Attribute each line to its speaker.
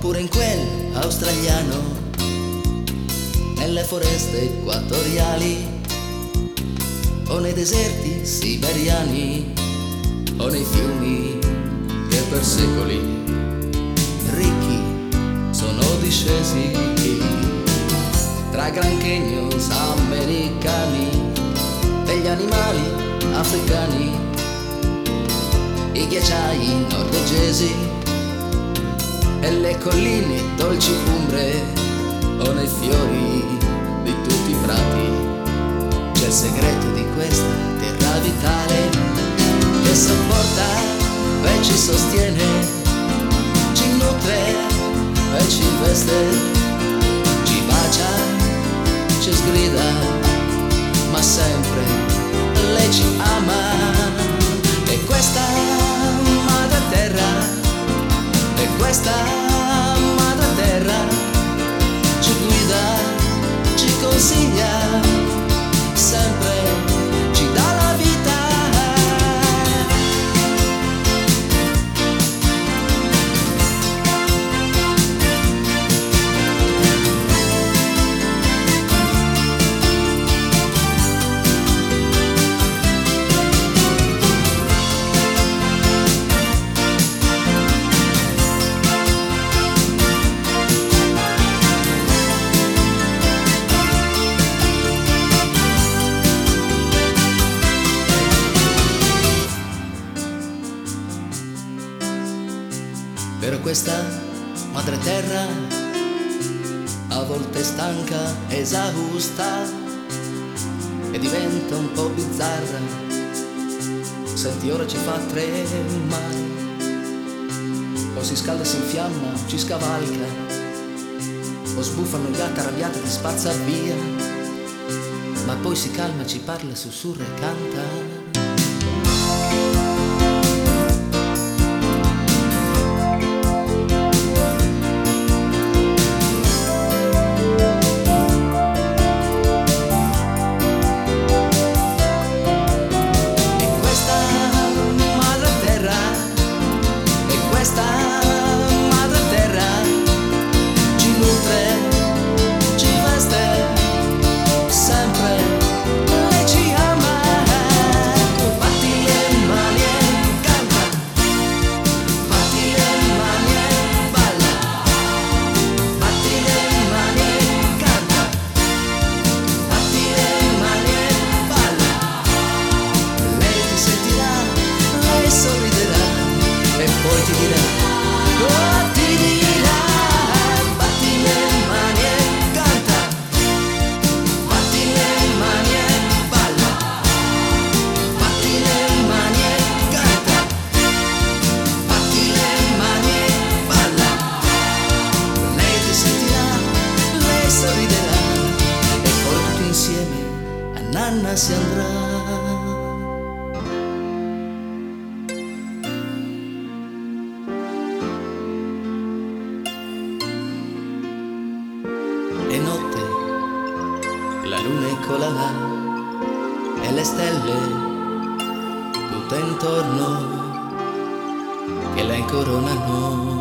Speaker 1: oppure in quel australiano, nelle foreste equatoriali, o nei deserti siberiani, o nei fiumi che per secoli ricchi sono discesi tra Grand Canyons americani, degli animali africani, i ghiacciai norvegesi e le colline dolci umbre, o nei fiori di tutti i prati. C'è il segreto di questa terra vitale che sopporta e ci sostiene, ci nutre e ci veste, ci bacia, ci sgrida, ma sempre lei ci ama. E questa madre terra, e questa madre terra ci guida, ci consiglia, sempre ci dà la vita. Però questa madre terra a volte è stanca, esausta e diventa un po' bizzarra. Senti, ora ci fa tremare, o si scalda e si infiamma, ci scavalca, o sbuffano i gatti arrabbiati e ti spazza via, ma poi si calma, ci parla, sussurra e canta. Nanna si andrà. E notte, la luna eccola là, e le stelle tutte intorno che la incoronano.